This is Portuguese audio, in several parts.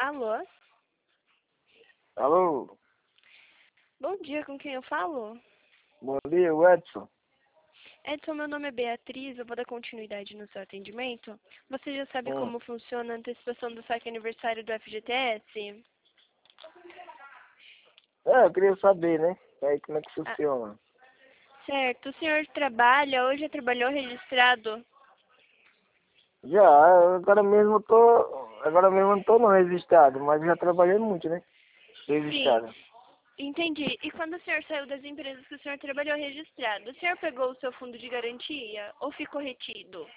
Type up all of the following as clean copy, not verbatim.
Alô? Alô, Bom dia, com quem eu falo? bom dia, o Edson. Edson, meu nome é Beatriz, eu vou dar continuidade no seu atendimento. Você já sabe Hum. como funciona a antecipação do saque aniversário do FGTS? Eu queria saber, né? Aí como é que Ah, funciona? certo. O senhor trabalha, hoje já trabalhou registrado? Já, agora mesmo eu não tô no registrado, mas já trabalhei muito, né? Sim, Registrado. entendi. E quando o senhor saiu das empresas que o senhor trabalhou registrado, o senhor pegou o seu fundo de garantia ou ficou retido?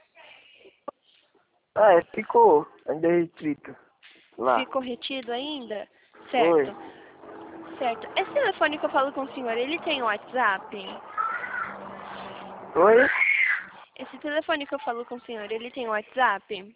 Ficou ainda restrito lá. Ficou retido ainda? Foi. Certo. Certo. Esse telefone que eu falo com o senhor, ele tem WhatsApp? Foi? Esse telefone que eu falo com o senhor, ele tem WhatsApp?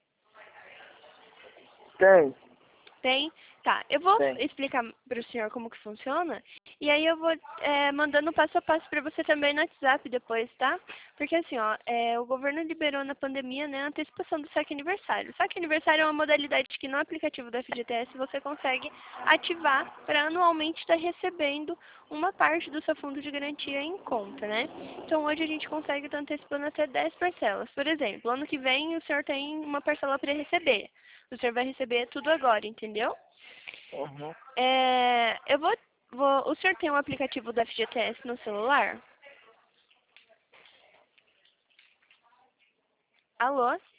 Tem, Tem? Tá, eu vou tem. explicar para o senhor como que funciona e aí eu vou mandando passo a passo para você também no WhatsApp depois, tá? Porque assim, ó, o governo liberou na pandemia, né, a antecipação do saque aniversário. O saque aniversário é uma modalidade que no aplicativo da FGTS você consegue ativar para anualmente estar recebendo uma parte do seu fundo de garantia em conta, né? Então hoje a gente consegue estar antecipando até 10 parcelas. Por exemplo, ano que vem o senhor tem uma parcela para receber. O senhor vai receber tudo agora, entendeu? Uhum. O senhor tem um aplicativo do FGTS no celular? Alô?